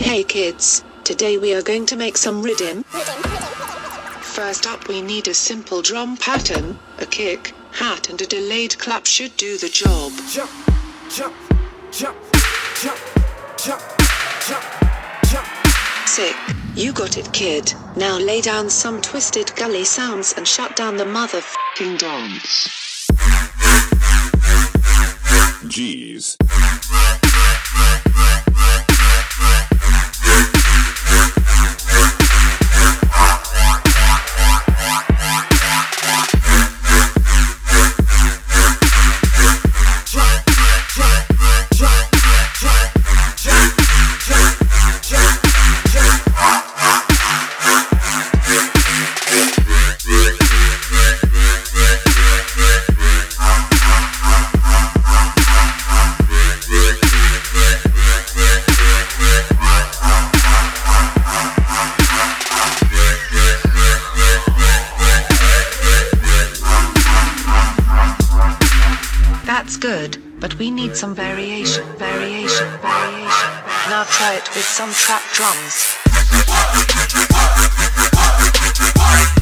Hey kids, today we are going to make some rhythm. First up we need a simple drum pattern, a kick, hat and a delayed clap should do the job. Jump, jump, jump, jump, jump, jump, jump. Sick, you got it kid. Now lay down some twisted gully sounds and shut down the motherfucking dance. Jeez. That's good, but we need some variation. Now try it with some trap drums.